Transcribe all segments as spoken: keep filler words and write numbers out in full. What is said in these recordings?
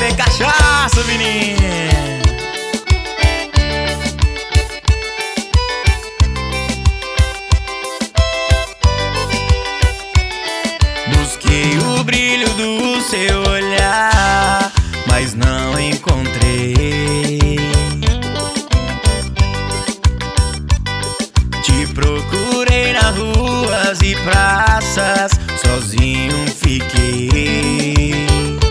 beber cachaça, menino. Busquei o brilho do seu olhar, mas não encontrei. Te procurei nas ruas e praças, sozinho fiquei.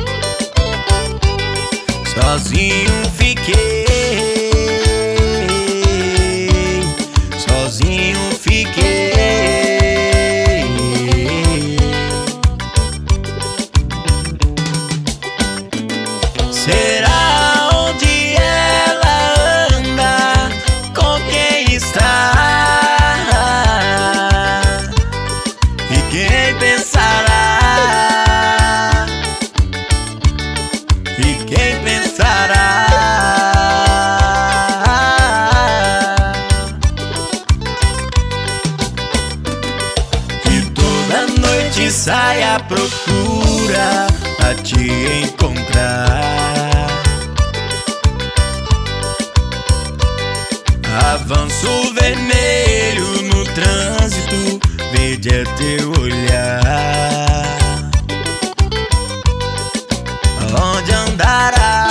Sozinho fiquei. Sozinho fiquei. Será onde ela anda? Com quem está? E quem pensará? E quem pensará? E toda noite sai à procura a te encontrar. Avanço vermelho no trânsito, verde é teu olhar. Onde andará?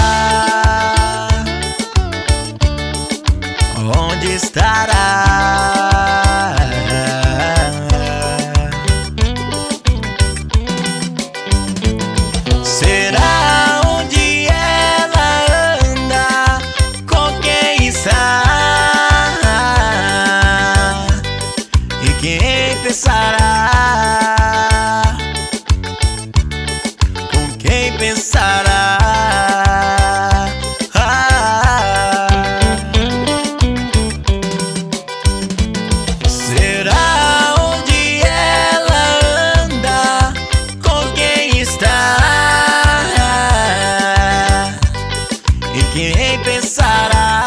Onde estará? Será onde ela anda? Com quem está? E quem pensará? Com quem pensará? Ah, será onde ela anda? Com quem está? E quem pensará?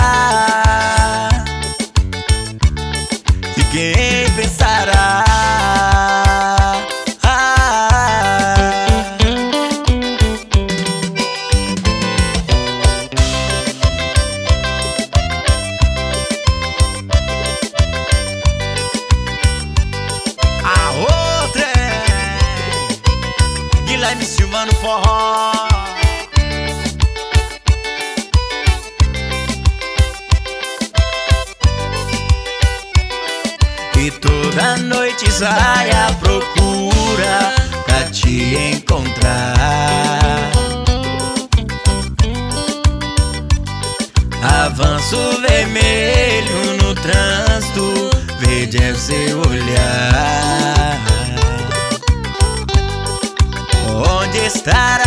E quem pensará? A outra é Guilherme Silva no forró. E toda noite sai à procura pra te encontrar. Avanço vermelho no trânsito, verde é o seu olhar. Onde estará?